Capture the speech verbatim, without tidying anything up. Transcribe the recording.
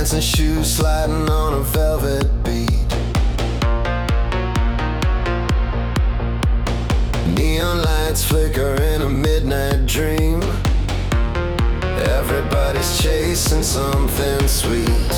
dancing shoes sliding on a velvet beat. Neon lights flicker in a midnight dream. Everybody's chasing something sweet.